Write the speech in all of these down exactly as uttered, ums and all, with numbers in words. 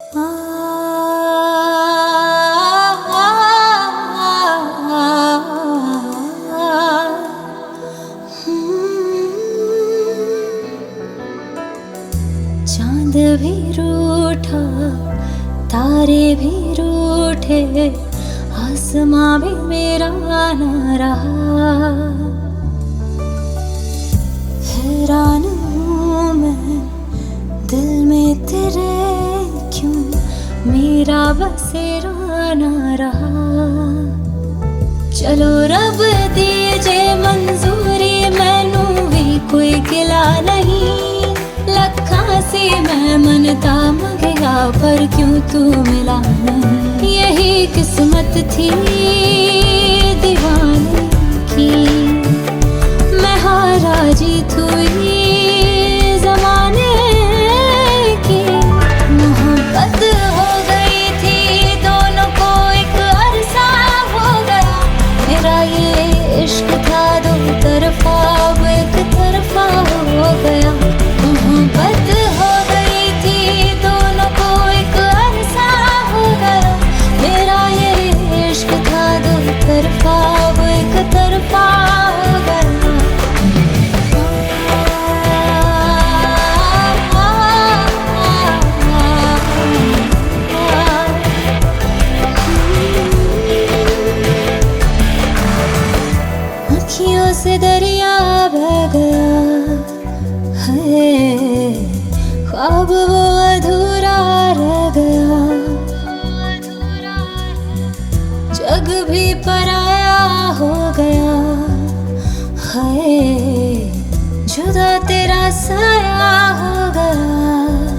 चांद भी रूठा, तारे भी रूठे, आसमां भी मेरा ना रहा। हैरान हूँ मैं दिल में तेरे, क्यों मेरा बसेरा ना रहा। चलो रब दीजे मंजूरी, मैनू भी कोई गिला नहीं। लखा से मैं मनता मंगया, पर क्यों तू मिला नहीं। यही किस्मत थी दीवाने की, मैं हारा जीत हुई जमाने की। मोहब्बत हो गई थी दोनों को, एक अरसा हो गया। मेरा ये इश्क था दो तरफा, अब एक तरफा हो गया। मोहब्बत हो गई थी दोनों को, एक अरसा हो गया। मेरा ये इश्क था दो तरफा, अब एक तरफा हो गया। अखियों से दरिया बह गया है, ख्वाब वो अधूरा रह गया। जग भी पराया हो गया है, जुदा तेरा साया हो गया।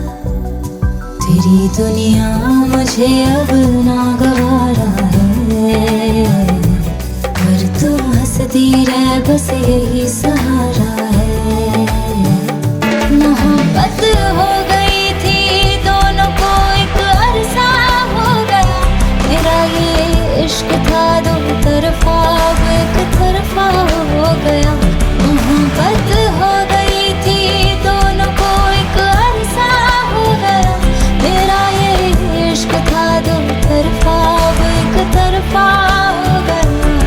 तेरी दुनिया मुझे अब ना गवारा है, पर तू हंसती रह बस यही सहारा है। मोहब्बत हो गई थी दोनों को, एक अरसा हो गया। मेरा ये इश्क था दो तरफा, अब एक तरफा हो गया। मोहब्बत हो गई थी दोनों को, एक अरसा हो गया। मेरा ये इश्क था दो तरफा, अब एक तरफा हो गया।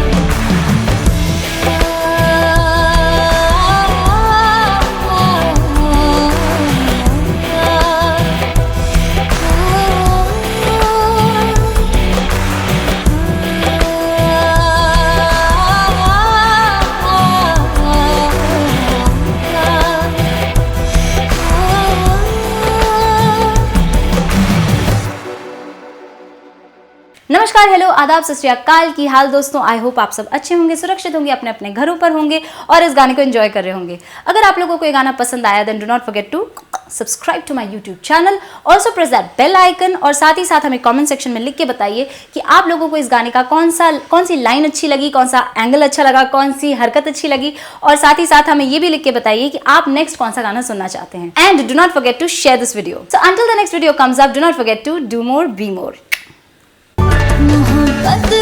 नमस्कार, हेलो, आदाब, सत श्री अकाल। की हाल दोस्तों? आई होप आप सब अच्छे होंगे, सुरक्षित होंगे, अपने अपने घरों पर होंगे और इस गाने को एंजॉय कर रहे होंगे। अगर आप लोगों को ये गाना पसंद आया then do not forget to subscribe to my YouTube channel, also press that bell icon, और साथ ही साथ हमें कमेंट सेक्शन में लिख के बताइए कि आप लोगों को इस गाने का कौन सा कौन सी लाइन अच्छी लगी, कौन सा एंगल अच्छा लगा, कौन सी हरकत अच्छी लगी, और साथ ही साथ हमें ये भी लिख के बताइए कि आप नेक्स्ट कौन सा गाना सुनना चाहते हैं। And do not forget to share this video. So until the next video comes up, do not forget to do more be more. मोहब्बत